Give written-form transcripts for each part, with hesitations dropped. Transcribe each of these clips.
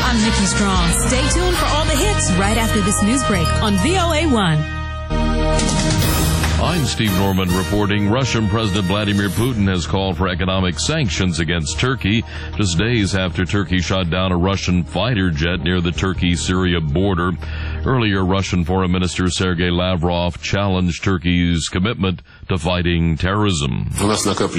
I'm Nikki Strong. Stay tuned for all the hits right after this news break on VOA1. I'm Steve Norman reporting. Russian President Vladimir Putin has called for economic sanctions against Turkey just days after Turkey shot down a Russian fighter jet near the Turkey-Syria border. Earlier, Russian Foreign Minister Sergei Lavrov challenged Turkey's commitment to fighting terrorism. He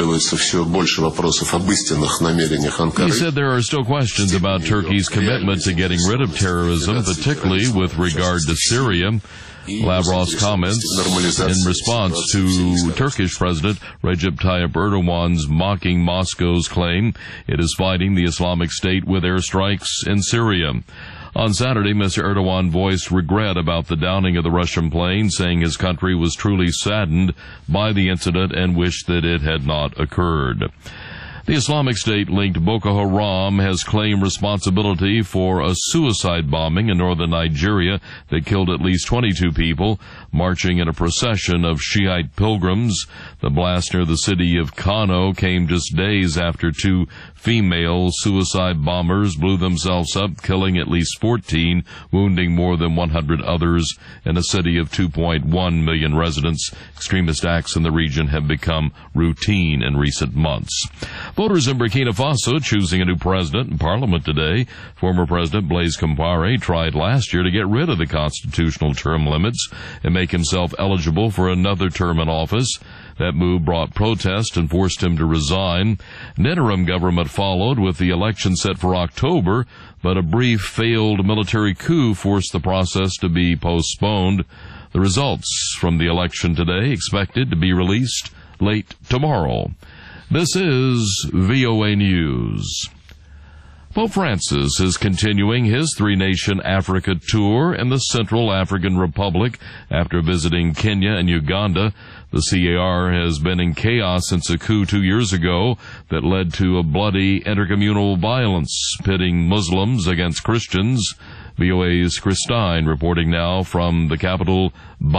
said there are still questions about Turkey's commitment to getting rid of terrorism, particularly with regard to Syria. Lavrov's comments in response to Turkish President Recep Tayyip Erdogan's mocking Moscow's claim it is fighting the Islamic State with airstrikes in Syria. On Saturday, Mr. Erdogan voiced regret about the downing of the Russian plane, saying his country was truly saddened by the incident and wished that it had not occurred. The Islamic State-linked Boko Haram has claimed responsibility for a suicide bombing in northern Nigeria that killed at least 22 people, marching in a procession of Shiite pilgrims. The blast near the city of Kano came just days after two female suicide bombers blew themselves up, killing at least 14, wounding more than 100 others in a city of 2.1 million residents. Extremist acts in the region have become routine in recent months. Voters in Burkina Faso choosing a new president in parliament today. Former President Blaise Compaoré tried last year to get rid of the constitutional term limits and make himself eligible for another term in office. That move brought protest and forced him to resign. An interim government followed with the election set for October, but a brief failed military coup forced the process to be postponed. The results from the election today expected to be released late tomorrow. This is VOA News. Pope Francis is continuing his three-nation Africa tour in the Central African Republic after visiting Kenya and Uganda. The CAR has been in chaos since a coup 2 years ago that led to a bloody intercommunal violence pitting Muslims against Christians. VOA's Chris Stein reporting now from the capital,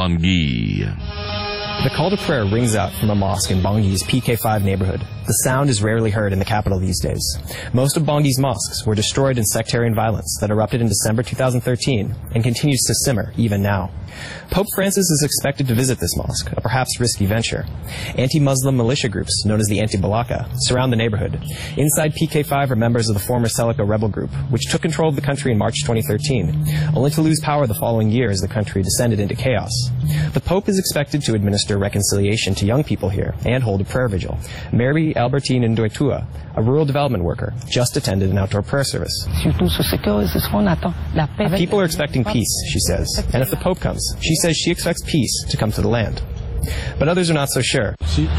Bangui. The call to prayer rings out from a mosque in Bangi's PK5 neighborhood. The sound is rarely heard in the capital these days. Most of Bangi's mosques were destroyed in sectarian violence that erupted in December 2013 and continues to simmer even now. Pope Francis is expected to visit this mosque, a perhaps risky venture. Anti-Muslim militia groups, known as the Anti-Balaka, surround the neighborhood. Inside PK5 are members of the former Seleka rebel group, which took control of the country in March 2013, only to lose power the following year as the country descended into chaos. The Pope is expected to administer reconciliation to young people here and hold a prayer vigil. Mary Albertine Ndoitua, a rural development worker, just attended an outdoor prayer service. People are expecting peace, she says, and if the Pope comes, she says she expects peace to come to the land. But others are not so sure.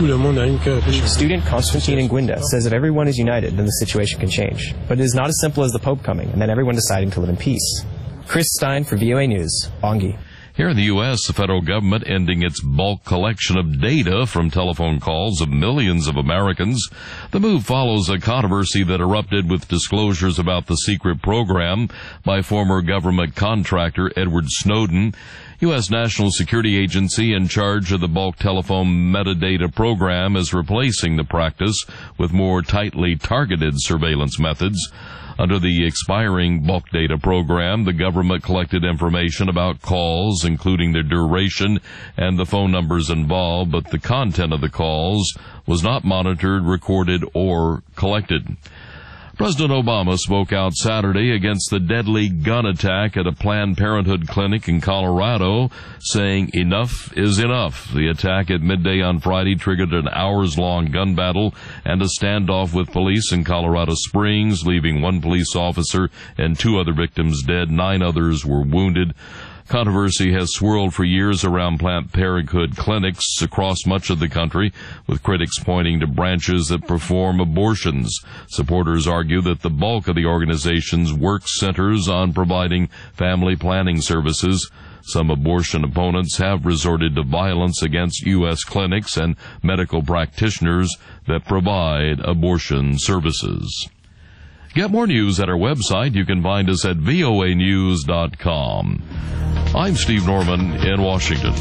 Student Constantine Nguinda says if everyone is united, then the situation can change. But it is not as simple as the Pope coming and then everyone deciding to live in peace. Chris Stein for VOA News, Bangui. Here in the U.S., the federal government ending its bulk collection of data from telephone calls of millions of Americans. The move follows a controversy that erupted with disclosures about the secret program by former government contractor Edward Snowden. U.S. National Security Agency in charge of the bulk telephone metadata program is replacing the practice with more tightly targeted surveillance methods. Under the expiring bulk data program, the government collected information about calls, including their duration and the phone numbers involved, but the content of the calls was not monitored, recorded, or collected. President Obama spoke out Saturday against the deadly gun attack at a Planned Parenthood clinic in Colorado, saying enough is enough. The attack at midday on Friday triggered an hours-long gun battle and a standoff with police in Colorado Springs, leaving one police officer and 2 other victims dead. 9 others were wounded. Controversy has swirled for years around Planned Parenthood clinics across much of the country, with critics pointing to branches that perform abortions. Supporters argue that the bulk of the organization's work centers on providing family planning services. Some abortion opponents have resorted to violence against U.S. clinics and medical practitioners that provide abortion services. Get more news at our website. You can find us at voanews.com. I'm Steve Norman in Washington.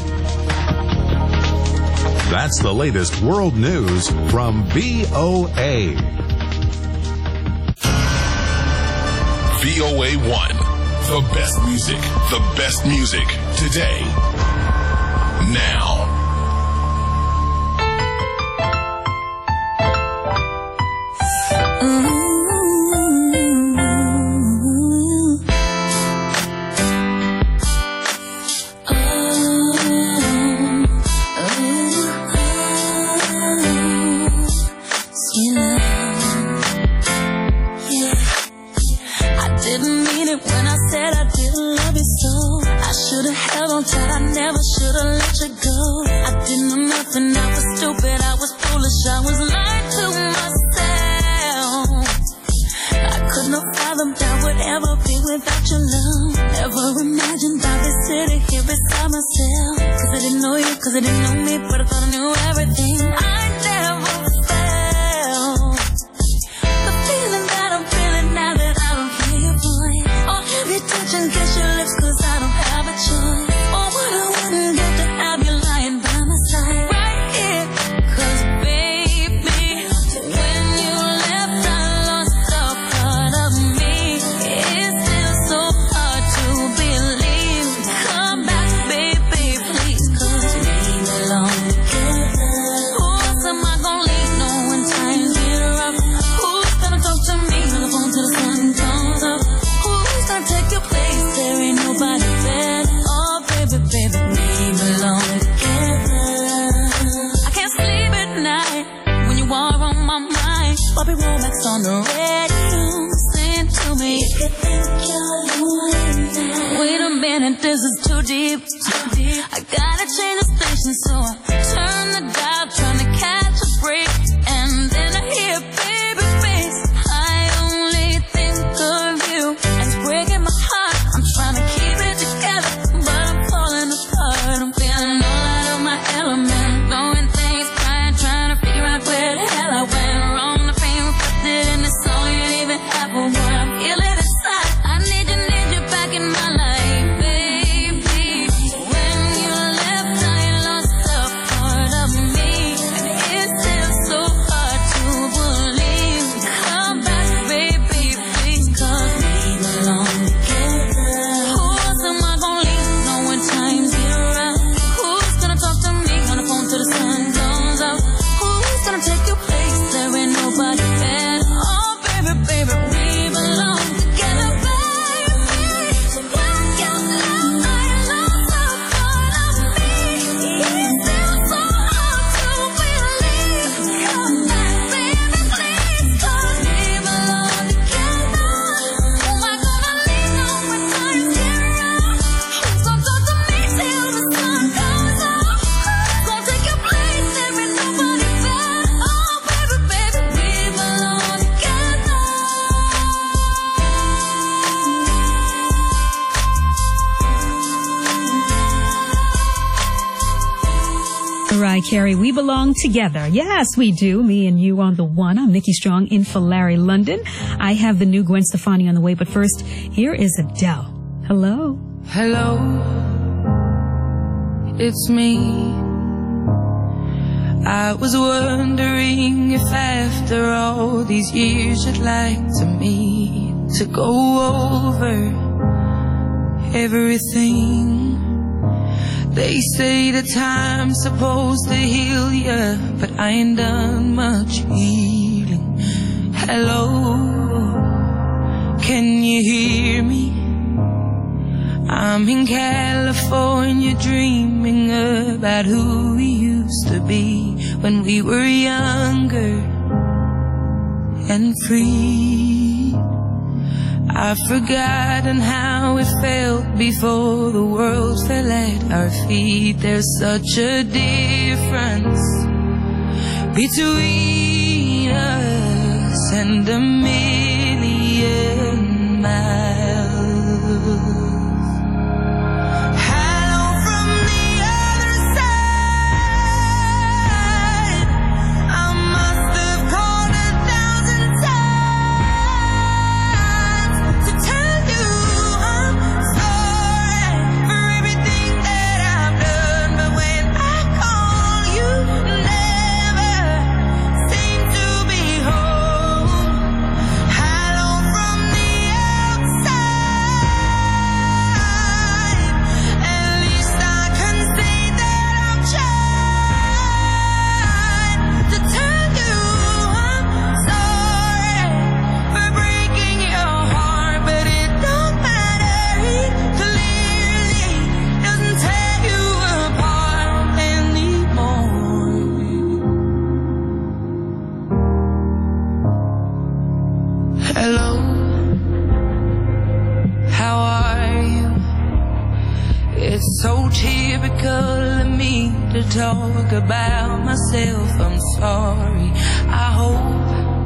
That's the latest world news from VOA. VOA1. The best music today. Now. Carrie, we belong together. Yes, we do. Me and you on the one. I'm Nikki Strong in for Larry London. I have the new Gwen Stefani on the way, but first, here is Adele. Hello. Hello. It's me. I was wondering if after all these years you'd like to meet to go over everything. They say that time's supposed to heal ya, but I ain't done much healing. Hello, can you hear me? I'm in California dreaming about who we used to be when we were younger and free. I've forgotten how it felt before the world fell at our feet. There's such a difference between us and a million miles. Hello from the other side. I must have called 1,000 times to tell you I'm sorry for everything that I've done. But when I call, you never seem to be home. Hello, how are you? It's so typical of me to talk about myself. I'm sorry. I hope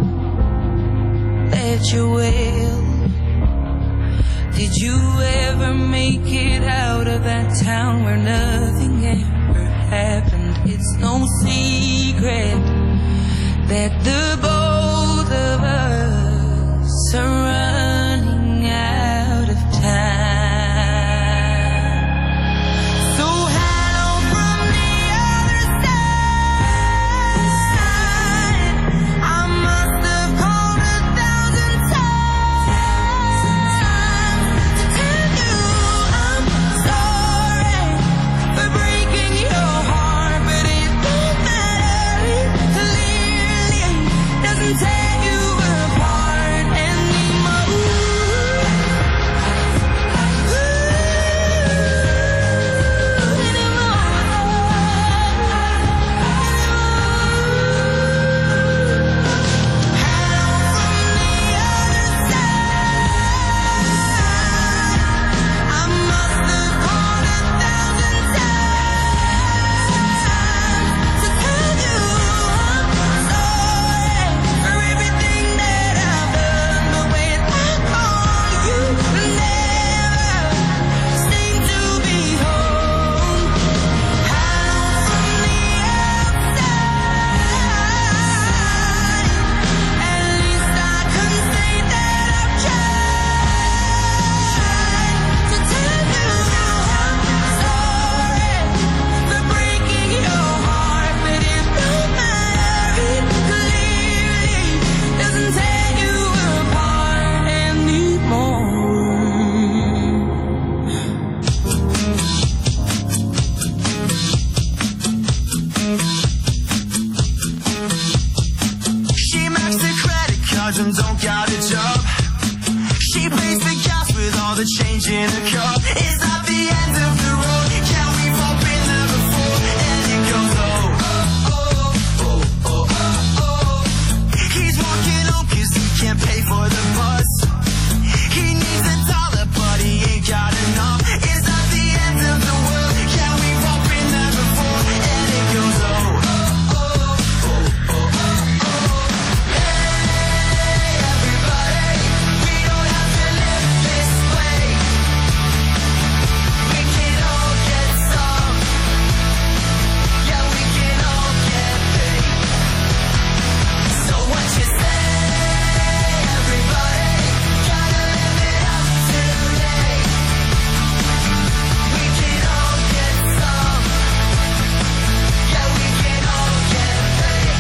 that you're well. Did you ever make it out of that town where nothing ever happened? It's no secret that the both of us are running out of time. So hello from the other side. I must have called 1,000 times to tell you I'm sorry for breaking your heart, but it don't matter. It clearly doesn't tear you apart anymore. I must have called 1,000 times to tell you I'm sorry for everything that I've done, but when I call you, never seem to be home. Hello from the outside. At least I can say that I've tried to tell you I'm sorry for breaking your heart, but it don't matter. It clearly doesn't tear you apart anymore. She maxed the credit cards and don't got a job. She pays the gas with all the change in her cup. Is that the end of the road? Yeah, we've all been there before. And it goes, oh, oh, oh, oh, oh, oh. He's walking home 'cause he can't pay for the bus. He needs $1, but he ain't got enough. Is that the end of the world? Yeah, we've all been there before. And it goes, oh, oh, oh, oh, oh, oh. Hey, everybody, we don't have to live this way. We can all get some. Yeah, we can all get paid. So what you say, everybody? Gotta live it up today. We can all get some. Yeah, we can all get paid.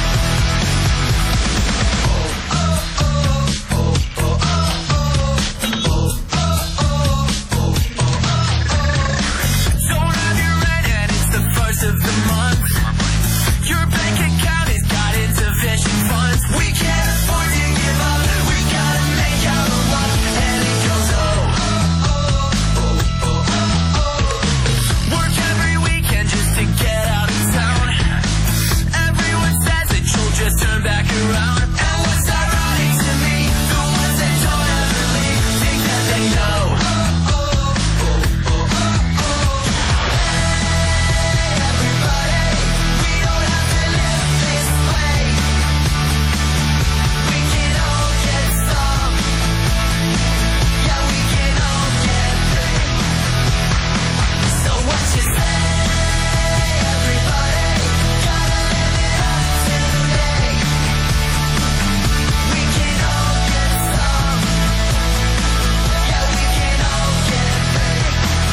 Don't have your rent and it's the first of the month. Your bank account has got insufficient funds. We can't afford to give up. We gotta make out a lot. And it goes, oh, oh, oh, oh, oh, oh. Work every weekend just to get out of town. Everyone says that you'll just turn back around. And what's ironic to me, the ones that don't ever leave think that they know. Everybody, we don't have to live this way. We can all get some. Yeah, we can all get paid. So what you say, everybody? Gotta live it up today. We can all get some. Yeah, we can all get paid.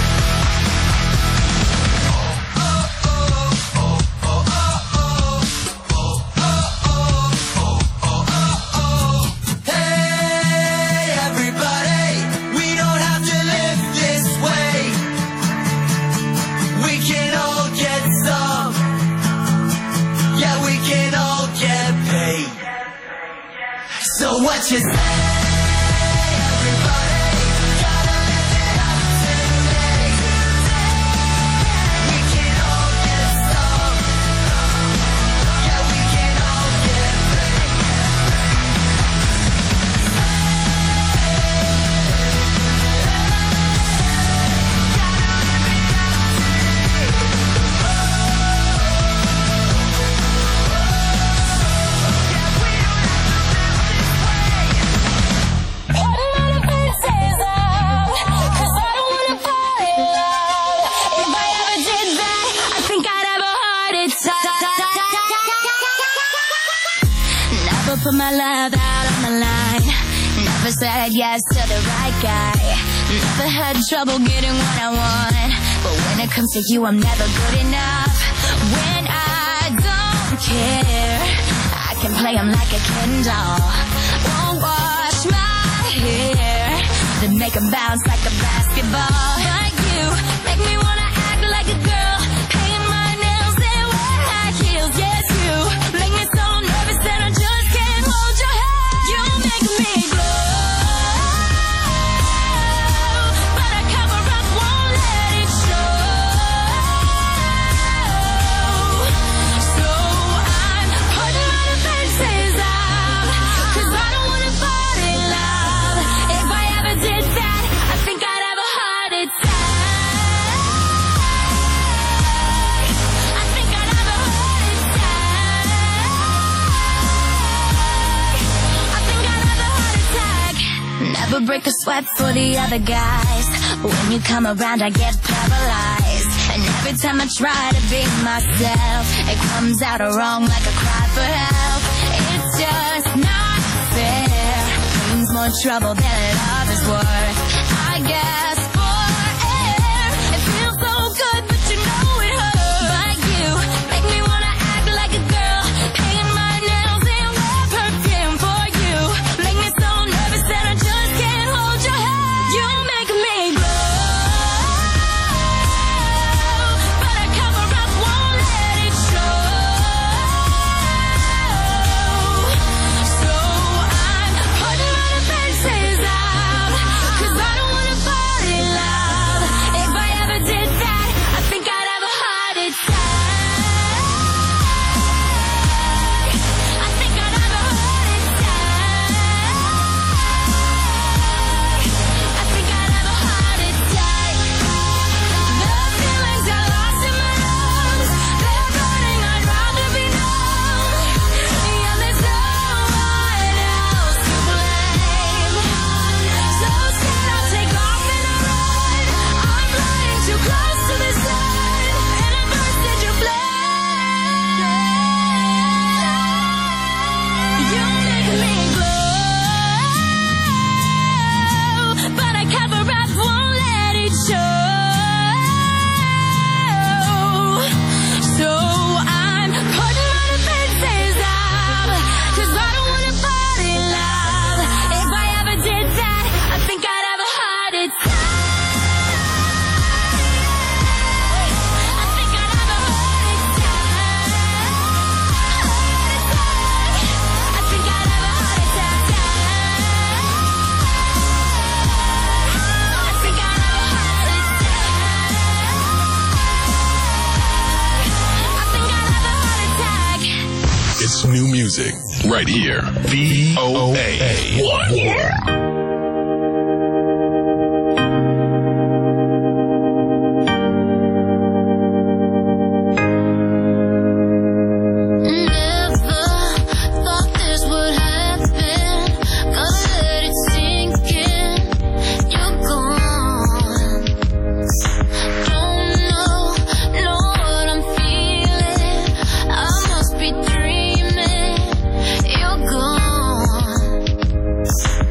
Hey, everybody, we don't have to live this way. We can all get some. Yeah, we can all get paid. So what you say, everybody? Gotta live it up today. We can all get some. Yeah, we can all get paid. Never said yes to the right guy. Never had trouble getting what I want. But when it comes to you, I'm never good enough. When I don't care, I can play him like a Ken doll. Won't wash my hair, then make him bounce like a basketball. Like you, make me wanna act like a girl, paint my nails and wear high heels. Yes, you make me so nervous that I just can't hold your hand. You make me glow, but I cover up, won't let it show. So I'm putting my defenses up, 'cause I don't wanna fall in love. If I ever did that, I think I'd have a heart attack. I think I'd have a heart attack. I think I'd have a heart attack. Never break a sweat for the other guys. When you come around, I get paralyzed. And every time I try to be myself, it comes out wrong like a cry for help. It's just not fair. Brings more trouble than love is worth. I guess for air, it feels so good, but you know it hurts. Like you, make me wanna act like a girl, paint my nails and wear perfume for you. Make me so nervous that I just can't hold your hand. You make me glow, but I cover up, won't let it show. So I'm putting my defenses up, 'cause I don't wanna fall in love. If I ever did that, I think I'd have a heart attack. I think I'd have a heart attack. I think I'd have a heart attack. The feelings I lost in my lungs, they're burning, I'd rather be numb. Yeah, there's no one else to blame. So scared I'll take off and I run. I'm flying too close to the sun, and I burst into flame. You make me glow, but I cover up, won't let it show. So I'm putting my defenses up, 'cause I don't wanna fall in love. If I ever did that, I think I'd have a heart attack. I think I'd have a heart attack. I think I'd have a heart attack. I think I'd have a heart attack. I think I'd have a heart attack. It's new music right here. VOA1. Never thought this would happen. Gotta let it sink in. You're gone. Don't know what I'm feeling. I must be dreaming. You're gone.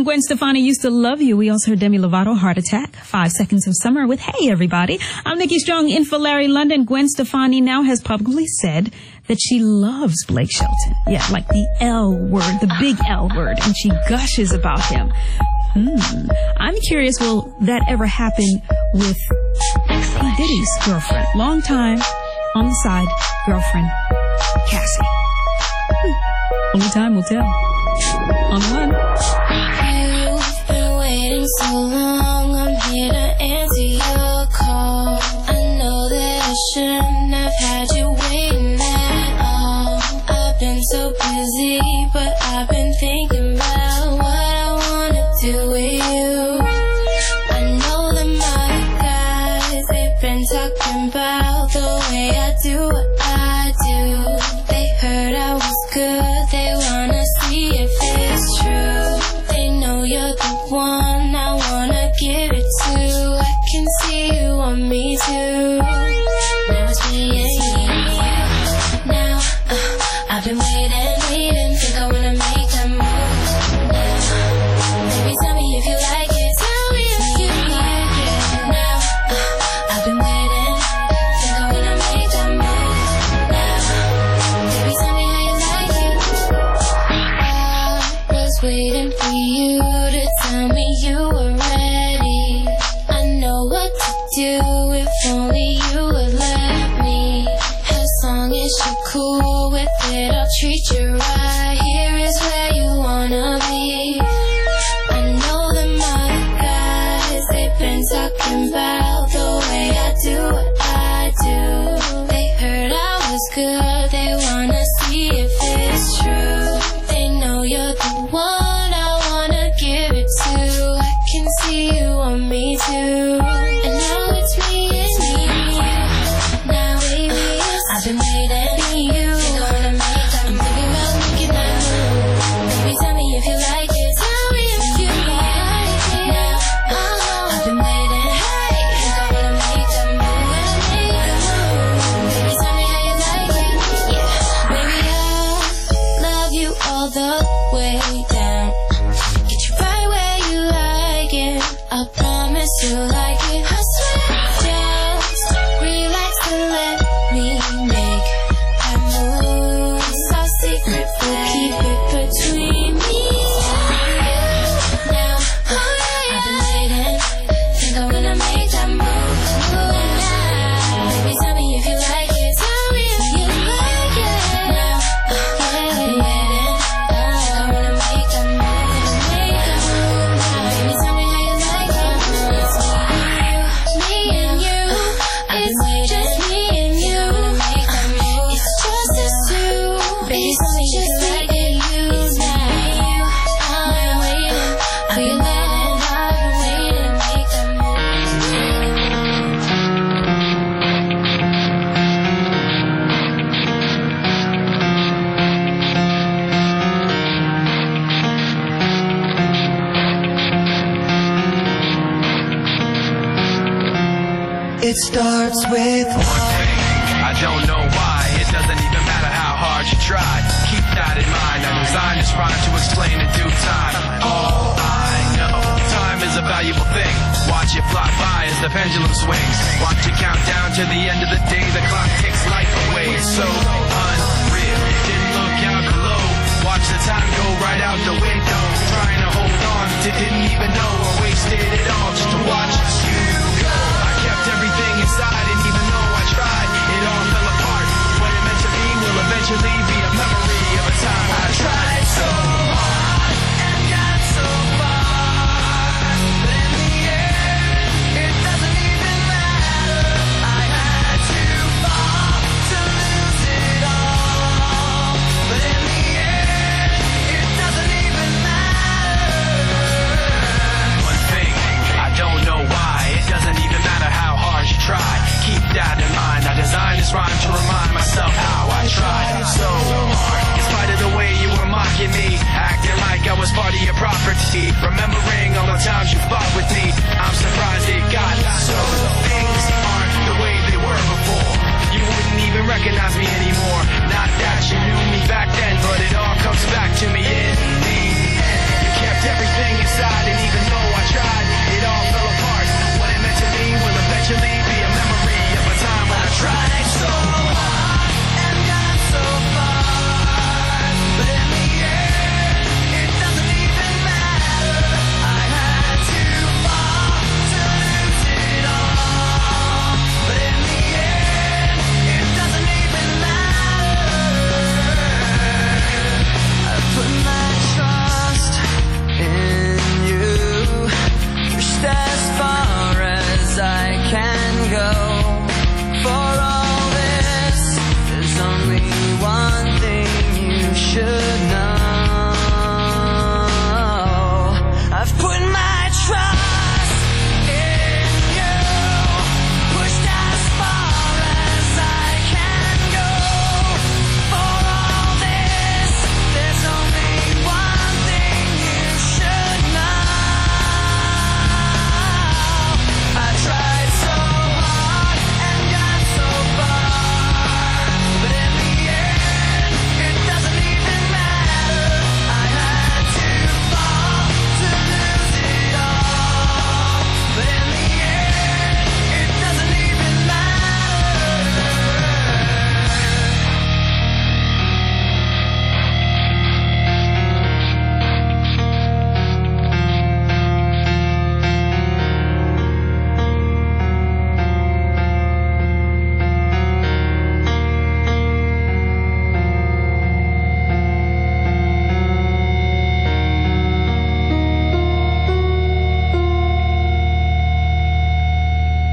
Gwen Stefani, Used to Love You. We also heard Demi Lovato, Heart Attack, 5 Seconds of Summer with Hey Everybody. I'm Nikki Strong in for Larry London. Gwen Stefani now has publicly said that she loves Blake Shelton. Yeah, like the L word, the big L word, and she gushes about him. I'm curious, will that ever happen with P. Diddy's girlfriend? Long time, on the side, girlfriend, Cassie. Only time will tell. On the one. You've been waiting so long, I'm here to answer your call. I know that I shouldn't have had you waiting at all. I've been so busy, but I've been thinking about what I wanna do with you. I know that my guys, they've been talking about the way I do what I do. They heard I was good, they wanna see if it's true. They know you're the one I wanna give it to. I can see you want me too. Now it's me and you. Now, I've been waiting, think I wanna make that move. Now, baby, tell me if you like it, tell me if you like it. Now, I've been waiting, think I wanna make that move. Now, baby, tell me how you like it. I was waiting for you to tell me you were ready. I know what to do if only you would let me. As long as you're cool with it, I'll treat you right. Here is where you wanna be. I know that my guys, they've been talking about the way I do what I do. They heard I was good, they wanna see if it's true. They know you're the one I wanna give it to. I can see you want me too. And now it's me and you. Now, baby, I've been waiting for you. I'm thinking about making that move. Baby, tell me if you like it. Tell me if you like it. Now, I've been waiting. Think I wanna make that move. Baby, tell me how you like it. Yeah, baby, I'll love you all the way down. Get you right where you like it. I promise you'll like it. I swear, just relax and let me make that move. It's our secret, we'll keep it between me and you. Now, I've been waiting, think I wanna make that move. Now, baby, tell me if you like it. Tell me if you like it. Now, I've been waiting, think I wanna make that move. Make that move now. Baby, tell me how you like it. It's me and you. It's just me and you. It's just us two. Baby, tell me just me and you now. I'm waiting for you now. I've been waiting to make that move. It starts with I don't know why, it doesn't even matter how hard you try. Keep that in mind, I designed this rhyme to explain in due time. All I know, time is a valuable thing. Watch it fly by as the pendulum swings. Watch it count down to the end of the day. The clock takes life away, it's so unreal. Didn't look out below, watch the time go right out the window. Trying to hold on to didn't even know I wasted it all just to watch you go. I kept everything inside and even though I tried, it all fell apart. What it meant to be will eventually be a memory of a time I tried so hard and got so far. But in the end, it doesn't even matter. I had to fall to lose it all. But in the end, it doesn't even matter. One thing, I don't know why. It doesn't even matter how hard you try. Keep that in mind. I designed this rhyme to remind myself how I tried so hard. In spite of the way you were mocking me, acting like I was part of your property. Remembering all the times you fought with me, I'm surprised it got so. Things aren't the way they were before. You wouldn't even recognize me anymore. Not that you knew me back then, but it all comes back to me in the end. You kept everything inside.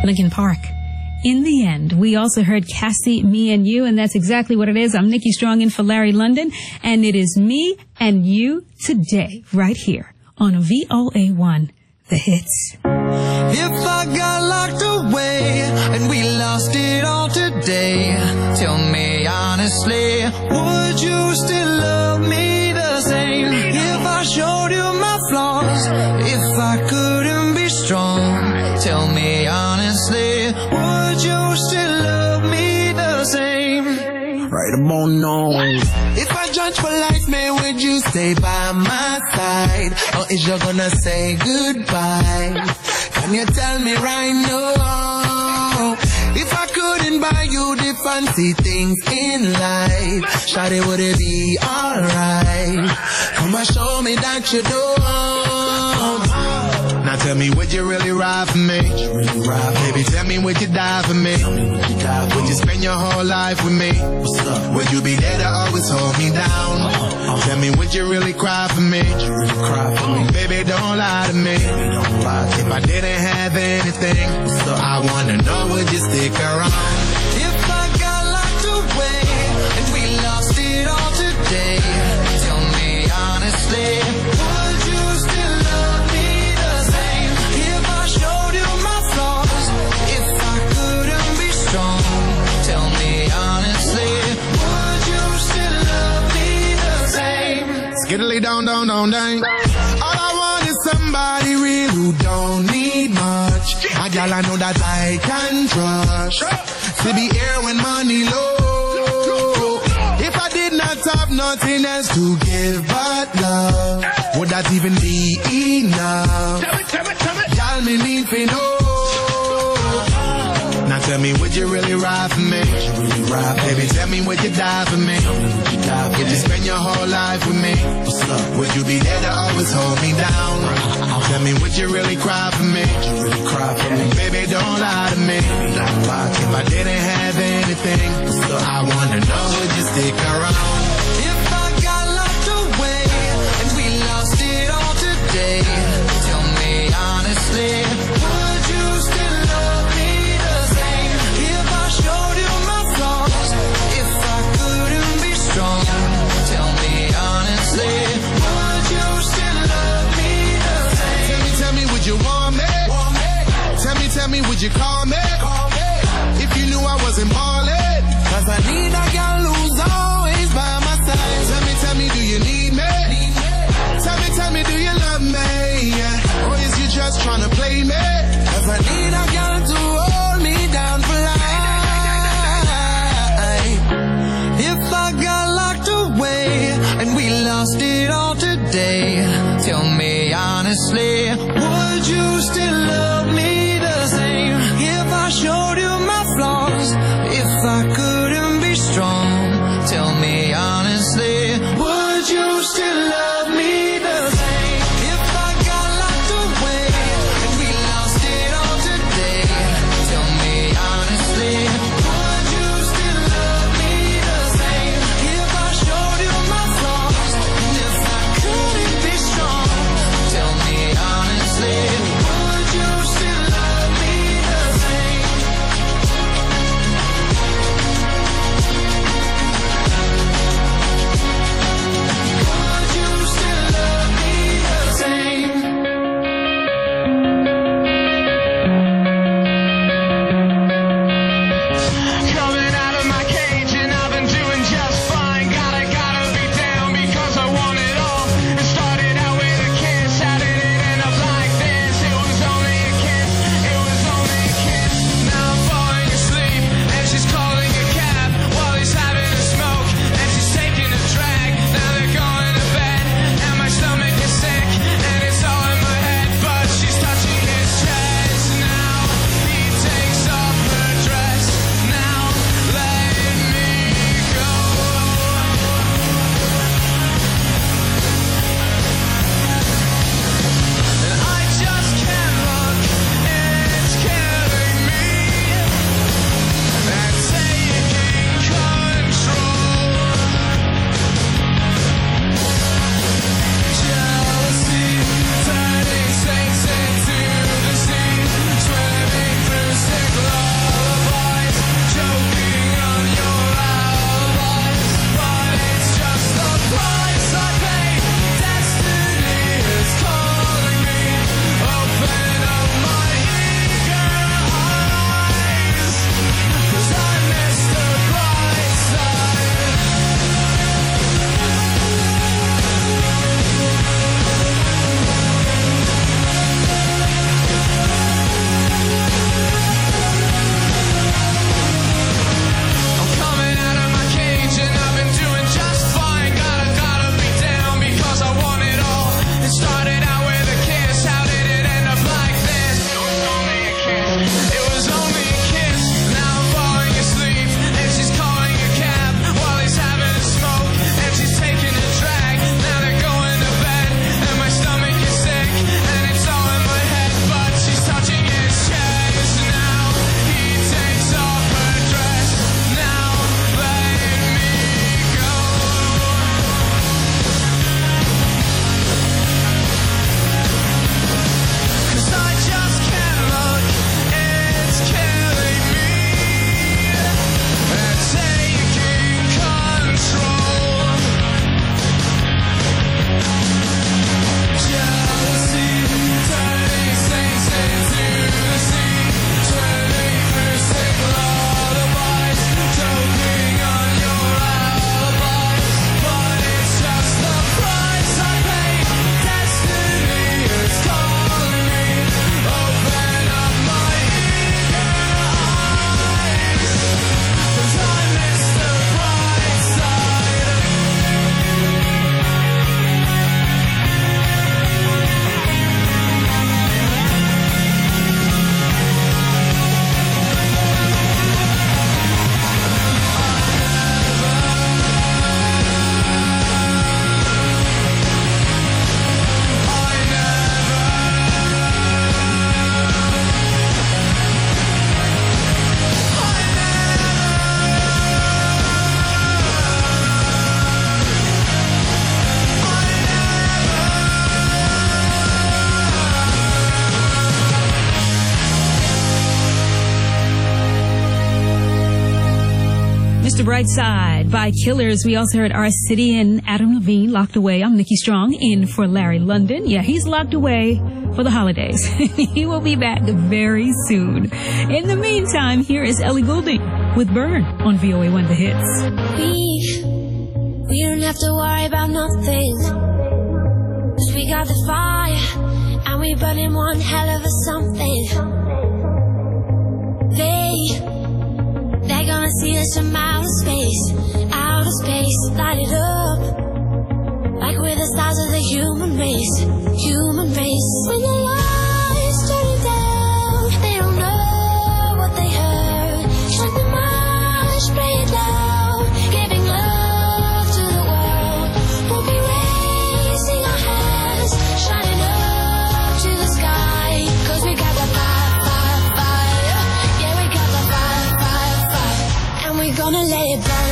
Linkin Park. In the End. We also heard Cassie, Me and You, and that's exactly what it is. I'm Nikki Strong in for Larry London, and it is me and you today, right here on VOA1, The Hits. If I got locked away and we lost it all today, tell me honestly, would you still love me the same? If I showed you my flaws, if I couldn't be strong, tell me honestly, would you still love me the same? Right about now. If I judge for life, man, would you stay by my side? Or is you gonna say goodbye? Can you tell me right now? If I couldn't buy you the fancy things in life, shawty, would it be alright? Come and show me that you don't. Now tell me, would you really ride for me? Baby, tell me, would you die for me? Would you spend your whole life with me? Would you be there to always hold me down? Tell me, would you really cry for me? Baby, don't lie to me. If I didn't have anything, I wanna know, would you stick around? If I got locked away and we lost it all today, tell me honestly, would you still love me the same? If I showed you my flaws, if I couldn't be strong, tell me honestly, would you still love me the same? Skiddly down, down, down, down. All I want is somebody real who don't need much. A girl I know that I can trust, to be here when money low. If I did not have nothing else to give but love, would that even be enough? Y'all me need to know. Now tell me, would you really ride for me? Baby, tell me, would you die for me? Would you spend your whole life with me? Would you be there to always hold me down? Tell me, would you really cry for me? Baby, don't lie to me. If I didn't have anything, I wanna know, would you stick around? If I got locked away and we lost it all today, tell me honestly, would you still love me the same? If I showed you my flaws, if I couldn't be strong, tell me honestly, would you still love me the same? Tell me, would you want me? Tell me, would you call me? If you knew I wasn't ballin', 'cause I need a girl who's always by my side. Tell me, do you need me? Tell me, do you love me? Or is you just tryna play me? 'Cause I need a girl to hold me down for life. If I got locked away and we lost it all today, tell me honestly, would you still love me the same? If I showed you my flaws, if I couldn't be strong, Mr. Brightside by Killers. We also heard Our City and Adam Levine, Locked Away. I'm Nikki Strong, in for Larry London. Yeah, he's locked away for the holidays. He will be back very soon. In the meantime, here is Ellie Goulding with Burn on VOA1 The Hits. We don't have to worry about nothing, 'cause we got the fire, and we burning one hell of a something. They're gonna see us from outer space, light it up, like we're the stars of the human race. When the lights turn down, they don't know what they heard. Shine the march, spray it down, giving love to the world. We'll be raising our hands, shining up to the sky, 'cause we got the fire, yeah, we got the fire, and we're gonna let it burn.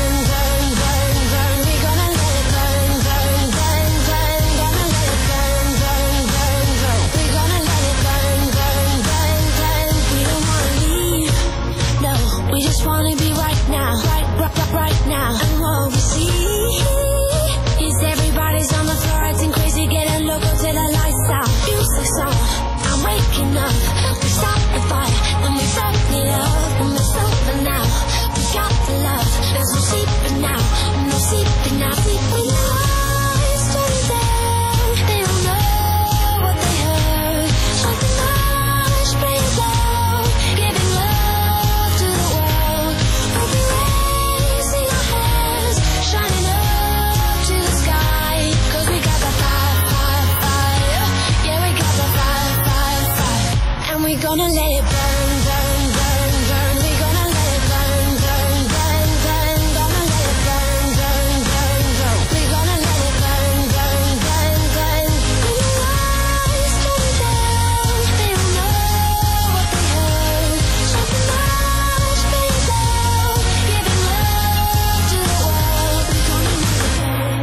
Wanna be right now, right now. And what we see is everybody's on the floor acting crazy, getting loco till the lights out. Music's on, I'm waking up. We start the fire, then we burn it up. And it's over now, we got the love. There's no sleeping now, no sleeping now. When the lights turn down, they don't know what they heard. Shine the light, spray it down, giving love to the world. We'll be raising our hands, shining up to the sky, 'cause we got the fire, yeah, we got the fire, and we're gonna let it burn, we're gonna let it burn, gonna let it burn, we're gonna let it burn. When the lights turn down, they don't know what they heard. Shine the light, spray it down, giving love to the world. We're gonna let it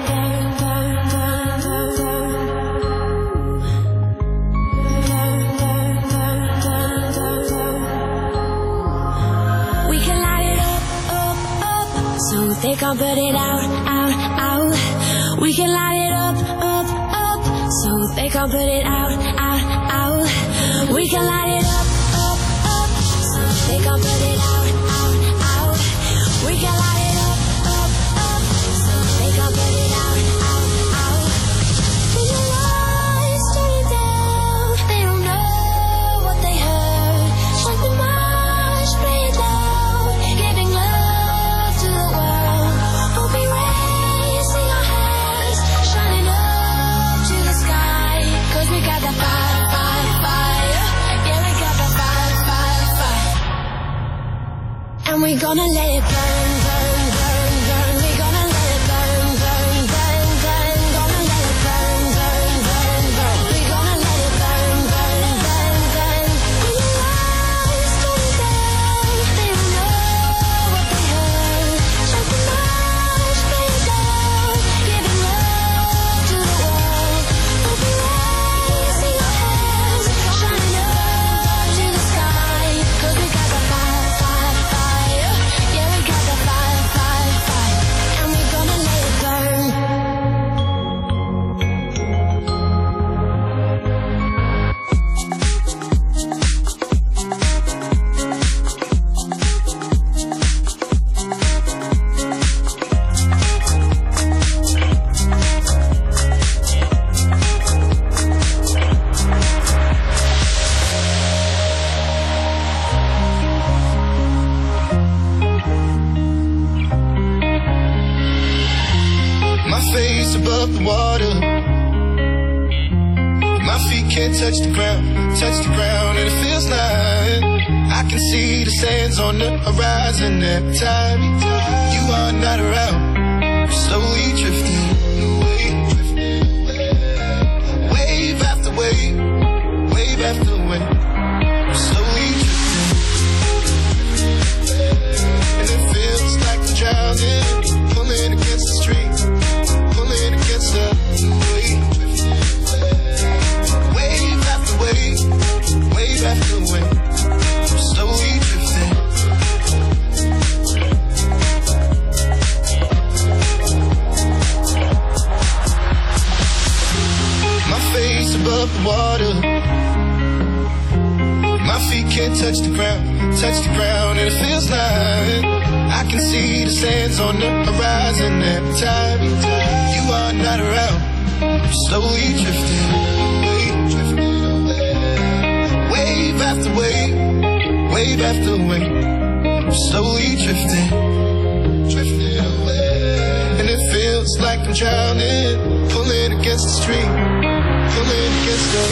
We can light it up, so they can't put it out. We can light it up, so they can't put it out. We can light it up, so they can't put it out. We can light it up, so they can't put it out. When the lights turn down, they don't know what they heard. Shine the march, spray it down, giving love to the world. We'll be raising our hands, shining up to the sky, 'cause we got the fire, yeah, we got the fire, and we're gonna let it burn, we're gonna let it burn, gonna let it burn, we're gonna let it burn. When the lights turn down, they don't know what they heard. Shine the light, spray it down, giving love to the world. We'll be raising our hands, shining up to the sky, 'cause we got the fire, yeah, we got the fire, and we're gonna let it burn. My face above the water, my feet can't touch the ground, and it feels like I can see the sands on the horizon every time you are not around. Slowly drifting away, wave after wave, wave after wave, slowly drifting, and it feels like I'm drowning, pulling against the stream, pulling against the wave, wave after wave, wave after wave, slowly drifting. can't touch the ground, and it feels like I can see the sands on the horizon every time you are not around. I'm slowly drifting away, wave after wave, wave after wave. I'm slowly drifting away, and it feels like I'm drowning, pulling against the stream, pulling against the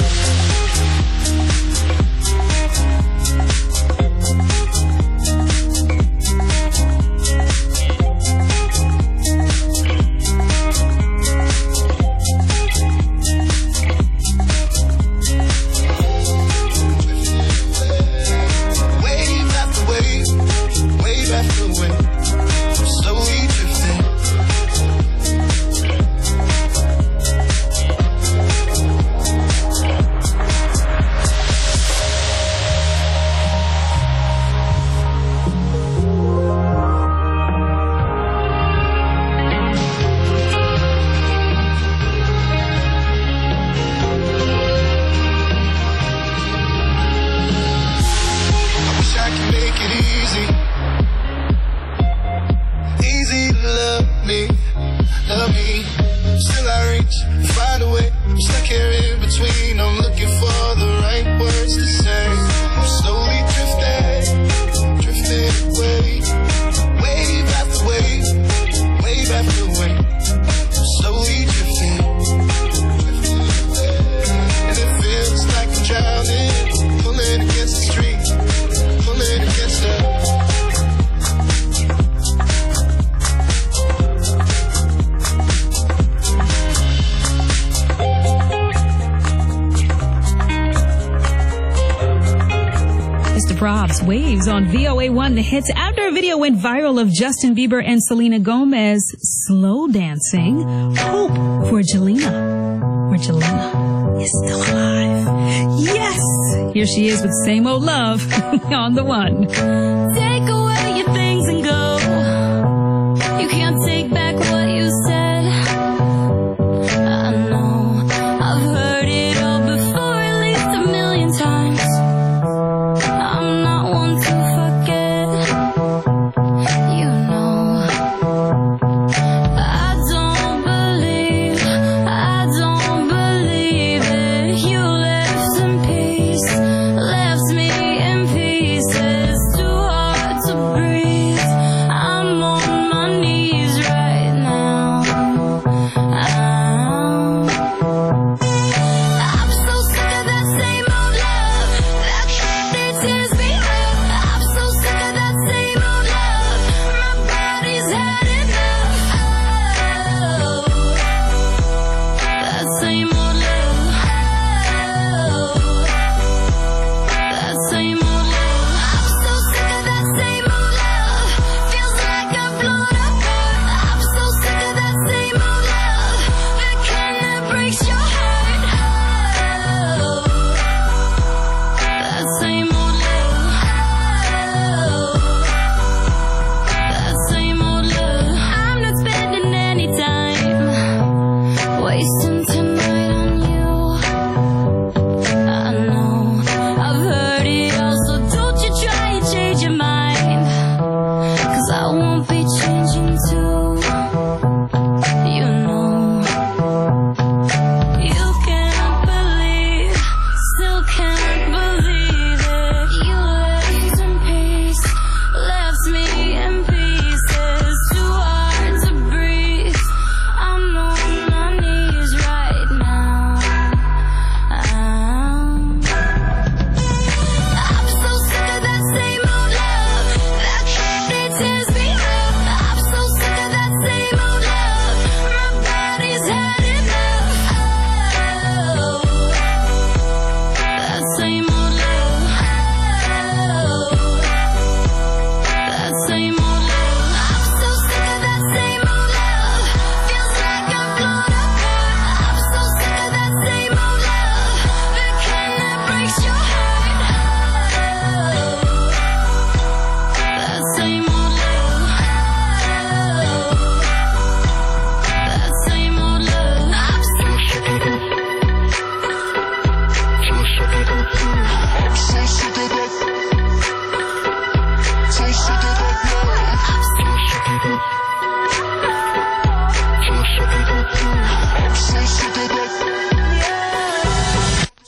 Waves on VOA1 The Hits after a video went viral of Justin Bieber and Selena Gomez slow dancing. Hope for Jelena. Where Jelena is still alive. Yes! Here she is with Same Old Love on the one. Take away your things and go. You can't take back what you said. I know I've heard it all before, at least a million times. I'm not one to forget. You know I don't believe it. You left in peace, left me in pieces. Too hard to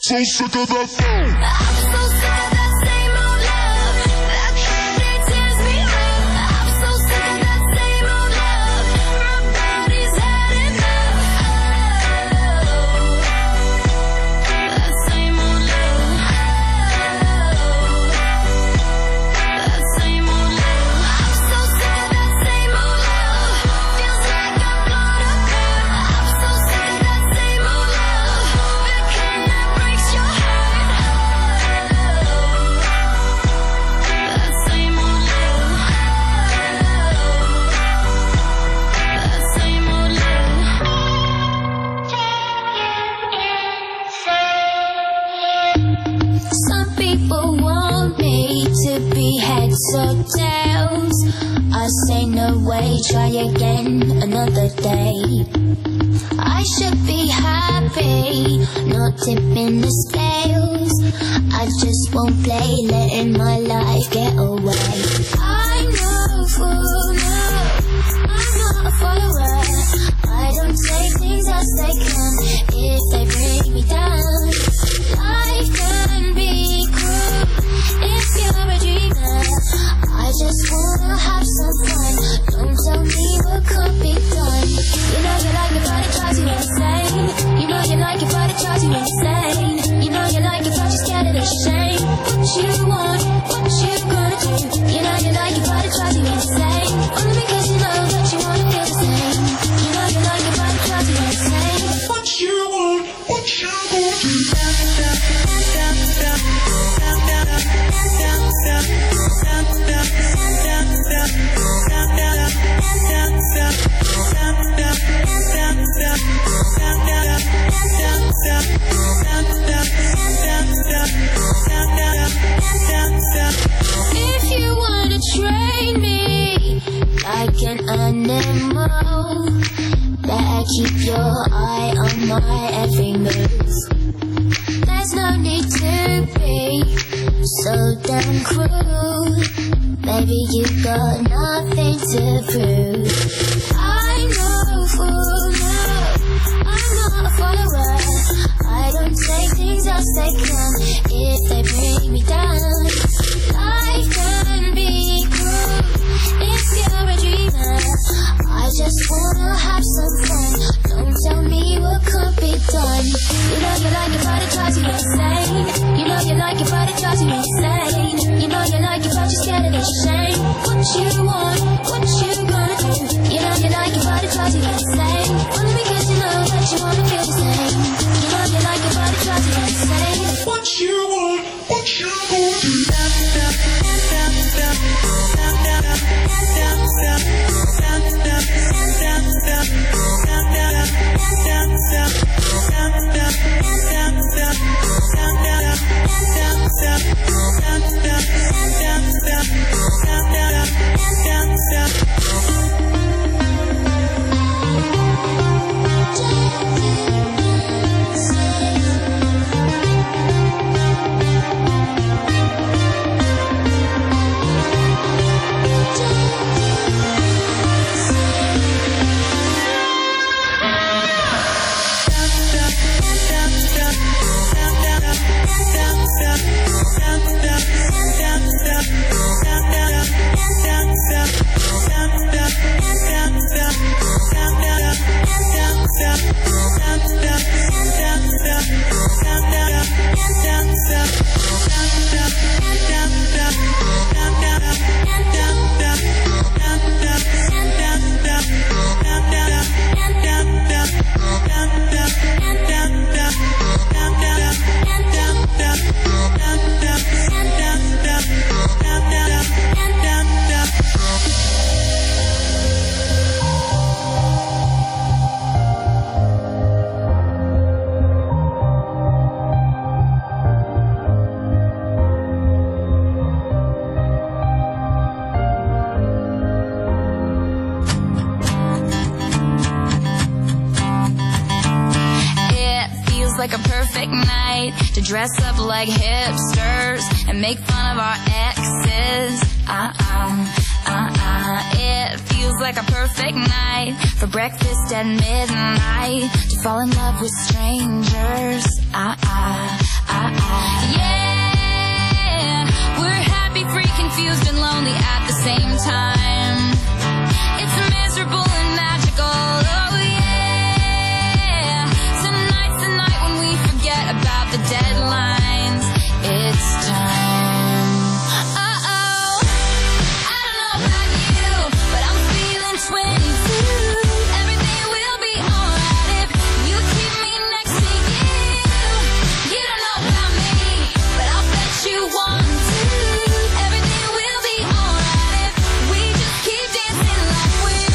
so sick of that phone. I'm so sick of that same old love. That thing that tears me up. I'm so sick of that same old love. My body's had enough. That same old love. That same old love. I'm so sick of that same old love. Feels like I'm gonna burn. I'm so sick of that same old love. The kind that breaks your heart. That same old love. That same old love. Some people want me to be heads or tails. I say no way, try again another day. I should be happy, not tipping the scales. I just won't play, letting my life get away. I'm no fool, no, I'm not a follower. I don't take things as they come if they bring me down. Life can be cruel if you're a dreamer. I just wanna have some fun. Don't tell me what could be done. You know you like it, but it drives you insane. You know you like it, but it drives you insane. You know you like it, but you're scared of the shame. What you want, what you gonna do? You know you like it, but it drives you insane. Only because you know that you wanna feel the same. You know you like it, but it drives you insane. What you want, what you gonna do? If you wanna train me like an animal, better keep your eye on my every move. There's no need to be so damn cruel. Baby, you got nothing to prove. I'm no fool, no, I'm not a follower. I don't take things as they come if they bring me down. Life can be cruel if you're a dreamer. I just wanna have some fun. Don't tell me what could be done. You know you like it, but it drives you insane. You know you like it, but it drives you insane. You know you like it, but you're scared of the shame. What you want, what you gonna do? You know you like it, but it drives you insane. Only because you know that you wanna feel the same. You know you like it, but it drives you insane. What you want, what you gonna do? Like a perfect night to dress up like hipsters and make fun of our exes. It feels like a perfect night for breakfast at midnight to fall in love with strangers. Yeah, we're happy, free, confused, and lonely at the same time. It's miserable and magical. Oh yeah, tonight's the night when we forget about the deadlines. It's time. Uh-oh, I don't know about you, but I'm feeling 22. Everything will be alright if you keep me next to you. You don't know about me, but I'll bet you want to. Everything will be alright if we just keep dancing like we're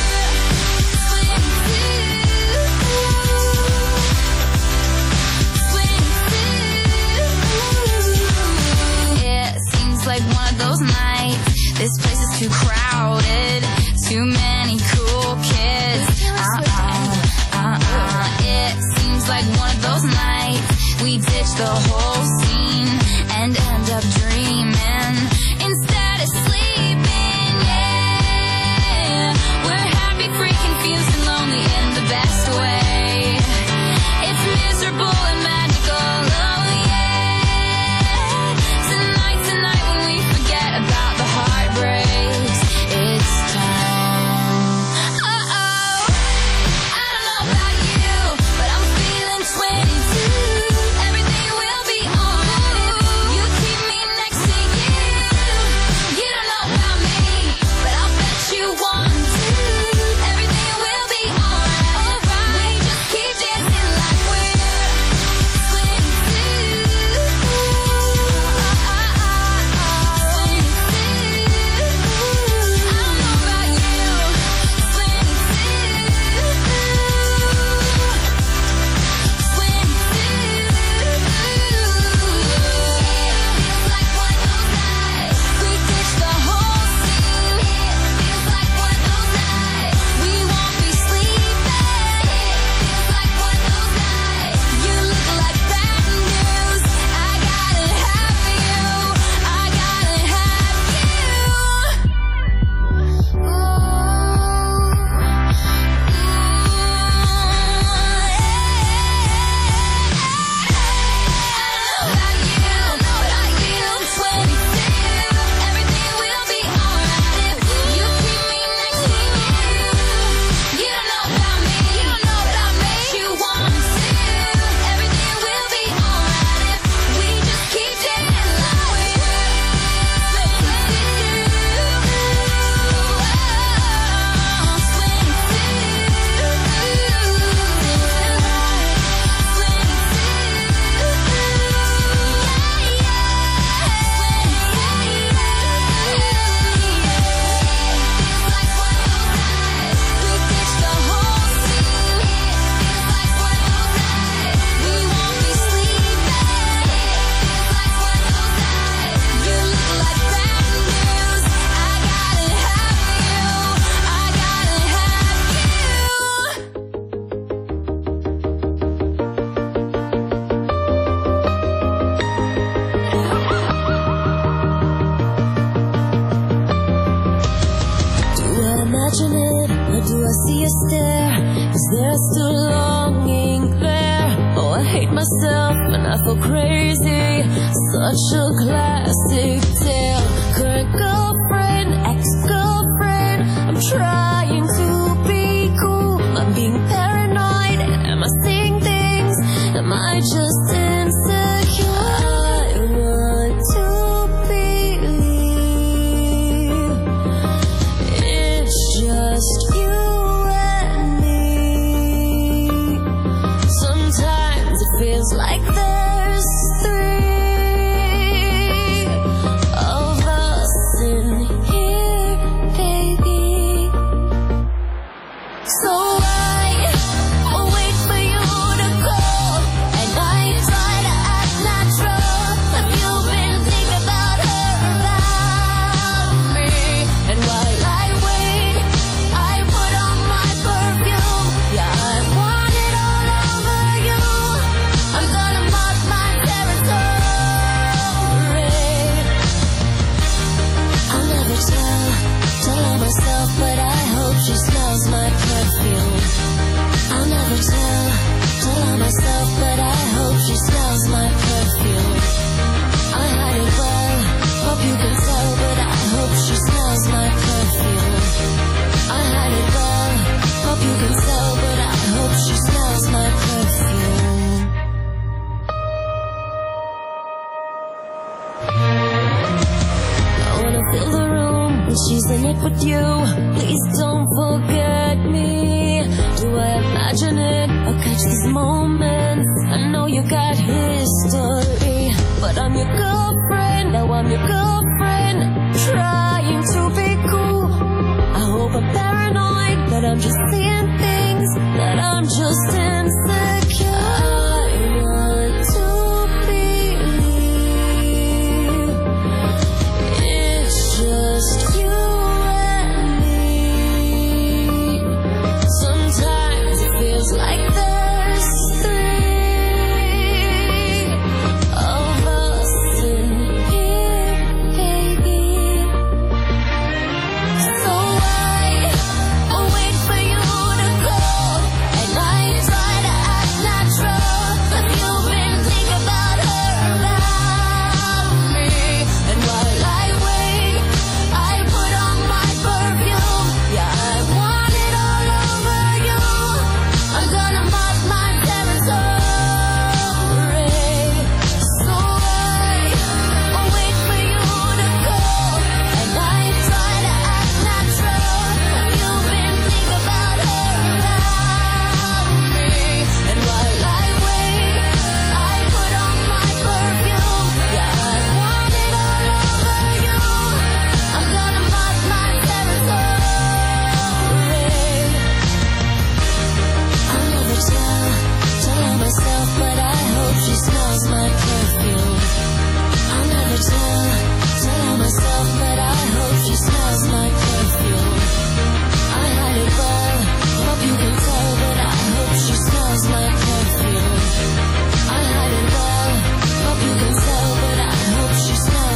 22. It seems like one of those nights. This place is too crowded, too many cool kids. It seems like one of those nights we ditch the whole scene and end up dreaming instead of sleeping. Yeah, we're happy, free, confused, and lonely in the best way. It's miserable and magical. Oh yeah, tonight's the night when we forget about the heartbreaks. It's time. Uh-oh, I don't know about you, but I'm feeling 22. Everything will be alright if you keep me next to you. You don't know about me, but I'll bet you want to. Everything will be alright if we just keep dancing like we're 'Cause there's still longing there. Oh, I hate myself and I feel crazy. Such a classic tale. Current girlfriend, ex-girlfriend. I'm trying to be cool. I'm being paranoid. Am I seeing things? Am I just insecure? I want to believe it's just you. Feels like there's three of us in here. fill the room when she's in it with you. Please don't forget me. Do I imagine it or catch these moments? I know you got history, but I'm your girl.